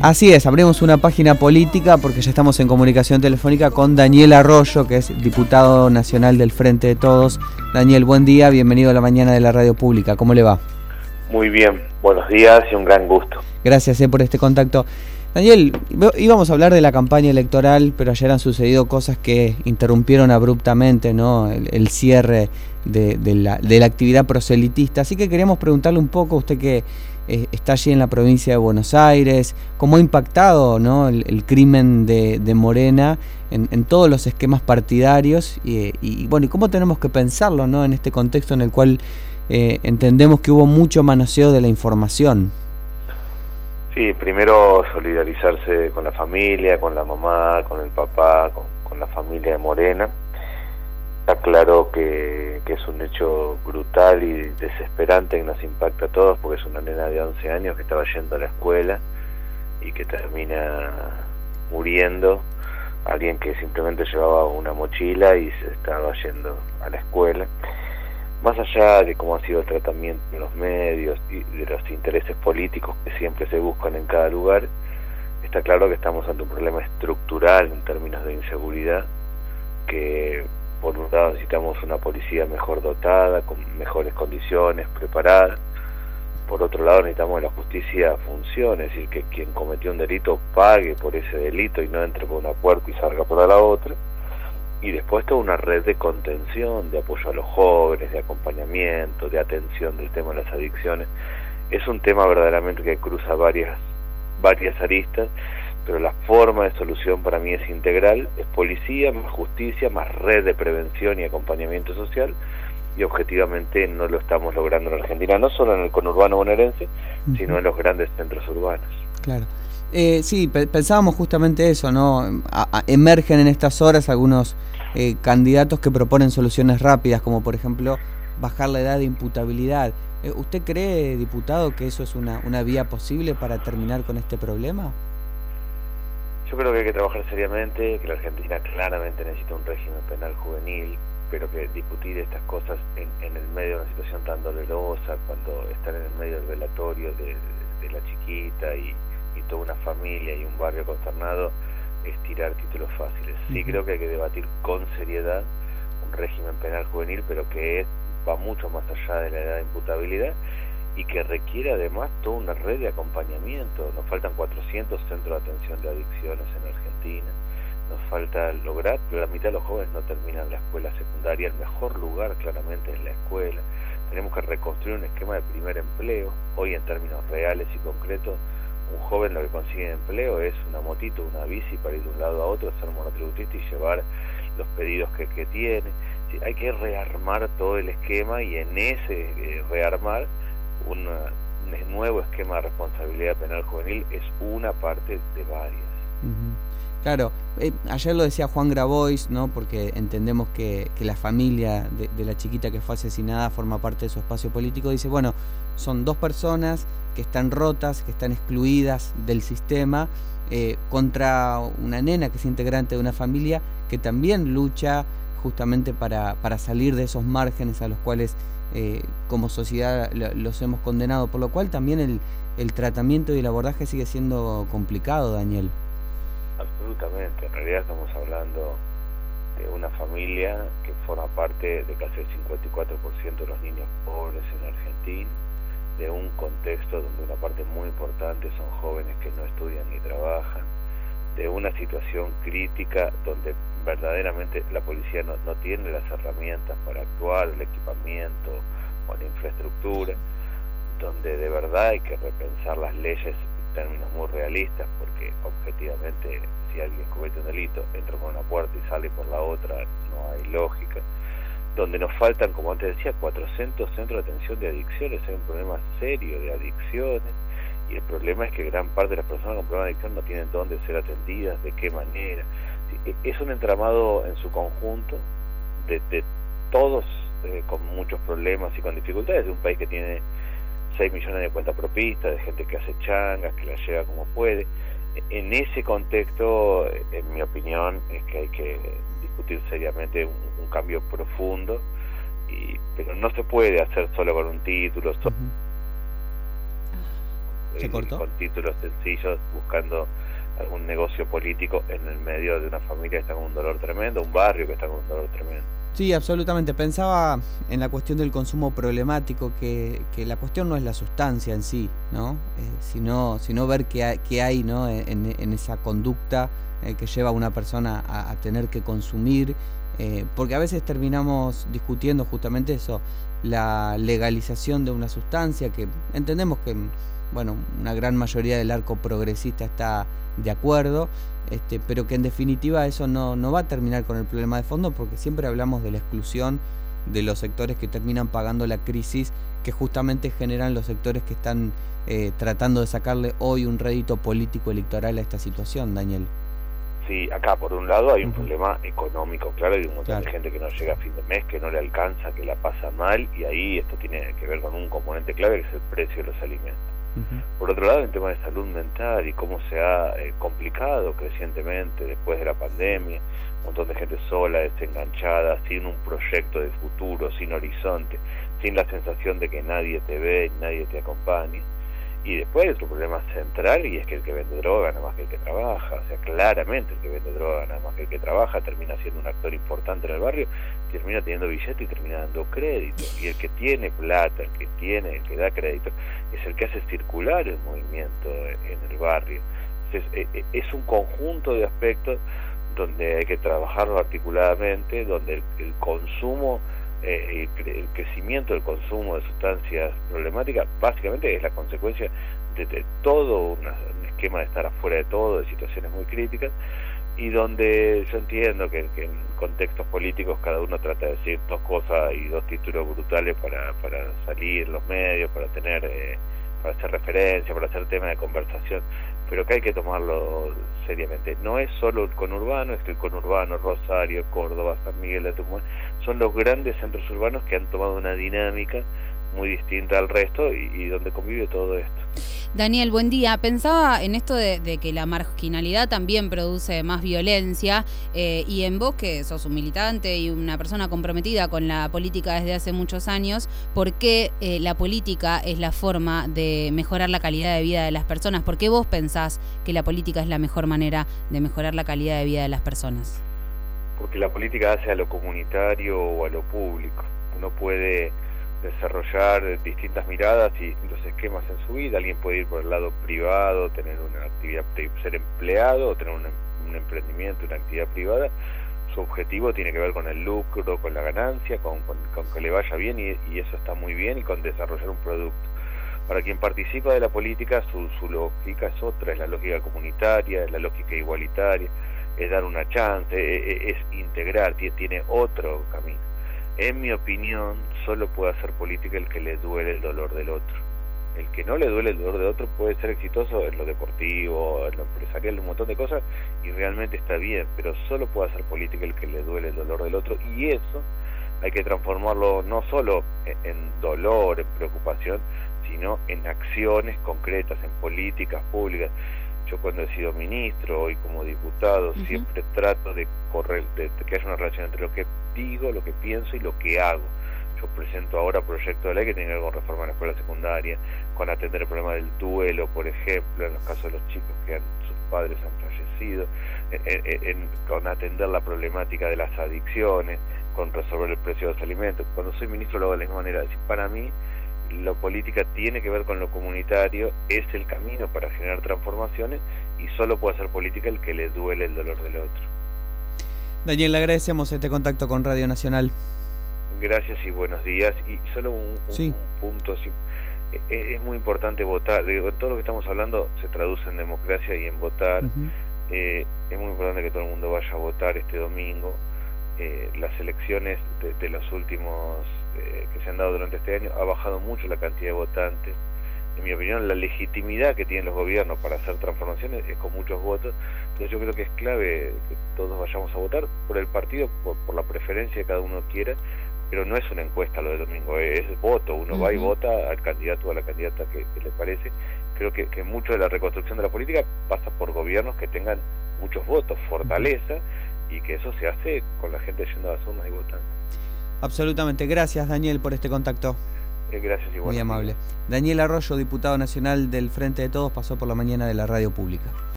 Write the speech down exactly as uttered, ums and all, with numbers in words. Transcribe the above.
Así es, abrimos una página política porque ya estamos en comunicación telefónica con Daniel Arroyo, que es diputado nacional del Frente de Todos. Daniel, buen día, bienvenido a la mañana de la radio pública. ¿Cómo le va? Muy bien, buenos días y un gran gusto. Gracias eh, por este contacto. Daniel, íbamos a hablar de la campaña electoral, pero ayer han sucedido cosas que interrumpieron abruptamente, ¿no? el, el cierre de, de, la, de la actividad proselitista. Así que queríamos preguntarle un poco, usted que eh, está allí en la provincia de Buenos Aires, cómo ha impactado, ¿no? el, el crimen de, de Morena en, en todos los esquemas partidarios y, y bueno, y cómo tenemos que pensarlo, ¿no? en este contexto en el cual eh, entendemos que hubo mucho manoseo de la información. Sí, primero solidarizarse con la familia, con la mamá, con el papá, con, con la familia de Morena. Está claro que, que es un hecho brutal y desesperante que nos impacta a todos, porque es una nena de once años que estaba yendo a la escuela y que termina muriendo. Alguien que simplemente llevaba una mochila y se estaba yendo a la escuela. Más allá de cómo ha sido el tratamiento en los medios y de los intereses políticos que siempre se buscan en cada lugar, está claro que estamos ante un problema estructural en términos de inseguridad, que por un lado necesitamos una policía mejor dotada, con mejores condiciones, preparada. Por otro lado necesitamos que la justicia funcione, es decir, que quien cometió un delito pague por ese delito y no entre por una puerta y salga por la otra. Y después toda una red de contención, de apoyo a los jóvenes, de acompañamiento, de atención del tema de las adicciones. Es un tema verdaderamente que cruza varias, varias aristas, pero la forma de solución para mí es integral, es policía, más justicia, más red de prevención y acompañamiento social, y objetivamente no lo estamos logrando en Argentina, no solo en el conurbano bonaerense, uh-huh. sino en los grandes centros urbanos. Claro. Eh, sí, pe pensábamos justamente eso, ¿no? A a emergen en estas horas algunos eh, candidatos que proponen soluciones rápidas, como por ejemplo bajar la edad de imputabilidad. Eh, ¿Usted cree, diputado, que eso es una, una vía posible para terminar con este problema? Yo creo que hay que trabajar seriamente, que la Argentina claramente necesita un régimen penal juvenil, pero que discutir estas cosas en, en el medio de una situación tan dolorosa, cuando están en el medio del velatorio de, de, de la chiquita y y toda una familia y un barrio consternado, es tirar títulos fáciles. Sí uh-huh. creo que hay que debatir con seriedad un régimen penal juvenil, pero que es, va mucho más allá de la edad de imputabilidad y que requiere además toda una red de acompañamiento. Nos faltan cuatrocientos centros de atención de adicciones en Argentina, nos falta lograr, pero la mitad de los jóvenes no terminan la escuela secundaria, el mejor lugar claramente es la escuela. Tenemos que reconstruir un esquema de primer empleo. Hoy en términos reales y concretos, un joven lo que consigue empleo es una motito, una bici para ir de un lado a otro, ser monotributista y llevar los pedidos que, que tiene. Sí, hay que rearmar todo el esquema y en ese eh, rearmar una, un nuevo esquema de responsabilidad penal juvenil es una parte de varias. Uh-huh. Claro, eh, ayer lo decía Juan Grabois, ¿no? Porque entendemos que, que la familia de, de la chiquita que fue asesinada forma parte de su espacio político. Dice, bueno, son dos personas que están rotas, que están excluidas del sistema, eh, contra una nena que es integrante de una familia que también lucha justamente para, para salir de esos márgenes a los cuales eh, como sociedad los hemos condenado, por lo cual también el, el tratamiento y el abordaje sigue siendo complicado, Daniel. Absolutamente, en realidad estamos hablando de una familia que forma parte de casi el cincuenta y cuatro por ciento de los niños pobres en Argentina, de un contexto donde una parte muy importante son jóvenes que no estudian ni trabajan, de una situación crítica donde verdaderamente la policía no, no tiene las herramientas para actuar, el equipamiento o la infraestructura, donde de verdad hay que repensar las leyes en términos muy realistas, porque objetivamente si alguien comete un delito, entra por una puerta y sale por la otra, no hay lógica. Donde nos faltan, como antes decía, cuatrocientos centros de atención de adicciones. Hay un problema serio de adicciones y el problema es que gran parte de las personas con problemas de adicción no tienen dónde ser atendidas, de qué manera. Es un entramado en su conjunto de, de todos eh, con muchos problemas y con dificultades, de un país que tiene seis millones de cuentapropistas, de gente que hace changas, que la lleva como puede. En ese contexto, en mi opinión, es que hay que discutir seriamente un, un cambio profundo, y, pero no se puede hacer solo con un título. So- ¿Se cortó? Con títulos sencillos, buscando algún negocio político en el medio de una familia que está con un dolor tremendo, un barrio que está con un dolor tremendo. Sí, absolutamente. Pensaba en la cuestión del consumo problemático, que, que la cuestión no es la sustancia en sí, ¿no? Eh, sino, sino ver qué hay, qué hay, ¿no? en, en esa conducta eh, que lleva a una persona a, a tener que consumir, eh, porque a veces terminamos discutiendo justamente eso, la legalización de una sustancia, que entendemos que, bueno, una gran mayoría del arco progresista está de acuerdo, este, pero que en definitiva eso no, no va a terminar con el problema de fondo, porque siempre hablamos de la exclusión de los sectores que terminan pagando la crisis, que justamente generan los sectores que están eh, tratando de sacarle hoy un rédito político electoral a esta situación, Daniel. Sí, acá por un lado hay un uh-huh. problema económico, claro, hay un montón claro. de gente que no llega a fin de mes, que no le alcanza, que la pasa mal, y ahí esto tiene que ver con un componente clave, que es el precio de los alimentos. Uh-huh. Por otro lado, el tema de salud mental y cómo se ha eh, complicado crecientemente después de la pandemia, un montón de gente sola, desenganchada, sin un proyecto de futuro, sin horizonte, sin la sensación de que nadie te ve, nadie te acompaña. Y después hay otro problema central, y es que el que vende droga gana más que el que trabaja. O sea, claramente el que vende droga gana más que el que trabaja, termina siendo un actor importante en el barrio, termina teniendo billete y termina dando crédito. Y el que tiene plata, el que tiene, el que da crédito, es el que hace circular el movimiento en el barrio. Entonces, es un conjunto de aspectos donde hay que trabajarlo articuladamente, donde el, el consumo... Eh, el, el crecimiento del consumo de sustancias problemáticas básicamente es la consecuencia de, de todo una, un esquema de estar afuera de todo, de situaciones muy críticas, y donde yo entiendo que, que en contextos políticos cada uno trata de decir dos cosas y dos títulos brutales para, para salir los medios, para tener eh, para hacer referencia, para hacer tema de conversación, pero que hay que tomarlo seriamente. No es solo el conurbano, es que el conurbano, Rosario, Córdoba, San Miguel de Tucumán, son los grandes centros urbanos que han tomado una dinámica muy distinta al resto y, y donde convive todo esto. Daniel, buen día. Pensaba en esto de, de que la marginalidad también produce más violencia, eh, y en vos, que sos un militante y una persona comprometida con la política desde hace muchos años, ¿por qué eh, la política es la forma de mejorar la calidad de vida de las personas? ¿Por qué vos pensás que la política es la mejor manera de mejorar la calidad de vida de las personas? Porque la política hace a lo comunitario o a lo público. Uno puede desarrollar distintas miradas y distintos esquemas en su vida. Alguien puede ir por el lado privado, tener una actividad, ser empleado, o tener un, un emprendimiento, una actividad privada. Su objetivo tiene que ver con el lucro, con la ganancia, con, con, con que le vaya bien, y, y eso está muy bien, y con desarrollar un producto. Para quien participa de la política, su, su lógica es otra, es la lógica comunitaria, es la lógica igualitaria, es dar una chance, es, es integrar, tiene otro camino. En mi opinión, solo puede hacer política el que le duele el dolor del otro. El que no le duele el dolor del otro puede ser exitoso en lo deportivo, en lo empresarial, un montón de cosas, y realmente está bien, pero solo puede hacer política el que le duele el dolor del otro, y eso hay que transformarlo no solo en dolor, en preocupación, sino en acciones concretas, en políticas públicas. Yo cuando he sido ministro, hoy como diputado, uh-huh. siempre trato de correr, de, de que haya una relación entre lo que digo, lo que pienso y lo que hago. Yo presento ahora proyectos de ley que tienen que ver con reforma de la escuela secundaria, con atender el problema del duelo, por ejemplo, en los casos de los chicos que han, sus padres han fallecido, en, en, en, con atender la problemática de las adicciones, con resolver el precio de los alimentos. Cuando soy ministro lo hago de la misma manera. Es decir, para mí, la política tiene que ver con lo comunitario, es el camino para generar transformaciones, y solo puede hacer política el que le duele el dolor del otro. Daniel, le agradecemos este contacto con Radio Nacional. Gracias y buenos días. Y solo un, un, sí. un punto, sí. es, es muy importante votar. Digo, todo lo que estamos hablando se traduce en democracia y en votar. Uh-huh. eh, es muy importante que todo el mundo vaya a votar este domingo. Eh, las elecciones de, de los últimos eh, que se han dado durante este año ha bajado mucho la cantidad de votantes. En mi opinión, la legitimidad que tienen los gobiernos para hacer transformaciones es con muchos votos. Entonces yo creo que es clave que todos vayamos a votar por el partido, por, por la preferencia que cada uno quiera, pero no es una encuesta lo del domingo, es voto. Uno uh-huh. va y vota al candidato o a la candidata que, que le parece. Creo que, que mucho de la reconstrucción de la política pasa por gobiernos que tengan muchos votos, fortaleza, y que eso se hace con la gente yendo a las urnas y votando. Absolutamente. Gracias, Daniel, por este contacto. Eh, gracias igual. Muy amable. Daniel Arroyo, diputado nacional del Frente de Todos, pasó por la mañana de la radio pública.